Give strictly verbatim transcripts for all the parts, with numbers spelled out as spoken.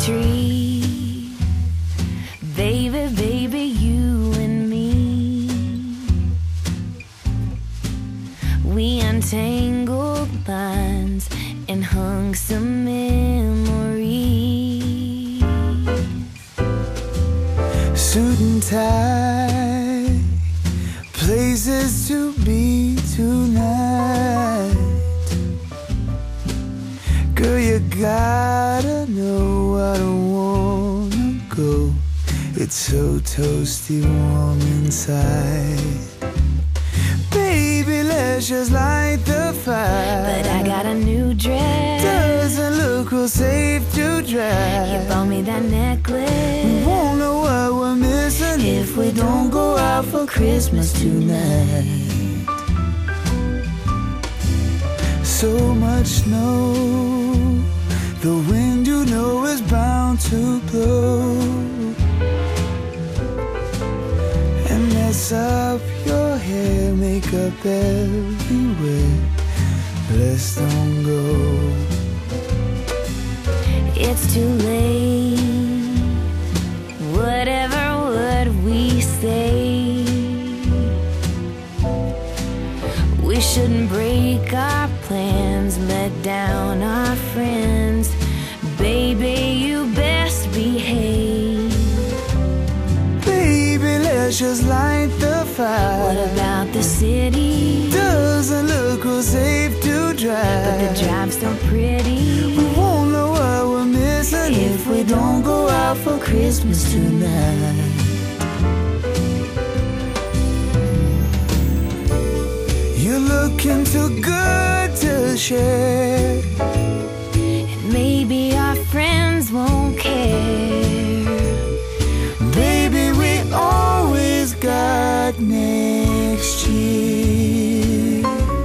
tree. Baby, baby, you and me. We untangled lines and hung some memories. Suit and tie, places to be tonight. Girl, you gotta know I don't wanna go. It's so toasty warm inside. Baby, let's just light the fire. But I got a new dress. Doesn't look real safe to drive. You bought me that necklace. We won't know what we're missing if we don't go out for Christmas tonight. So much snow, the wind you know is bound to blow and mess up your hair, makeup everywhere. Let's don't go. It's too late. Whatever would we say? We shouldn't break our plans, let down our friends. Baby, you best behave. Baby, let's just light the fire. What about the city? Doesn't look real safe to drive. But the drive's so pretty. We won't know what we're missing if we don't go out for Christmas tonight. You're looking too good to share, And maybe our friends won't care. baby, we always got next year.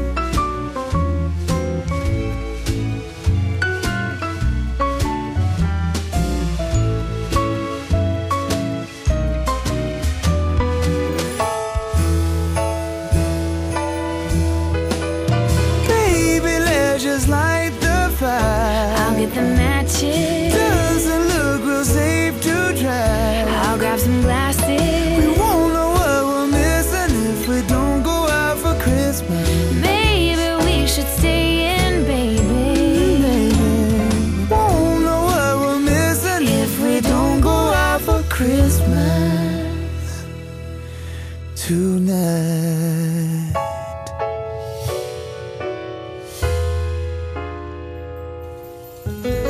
Baby, let's just light the fire. I'll get the matches. Doesn't look real safe to drive. I'll grab some glasses. We won't know what we're missing if we don't go out for Christmas. Maybe we should stay in, baby. We won't know what we're missing if we don't go out for Christmas tonight.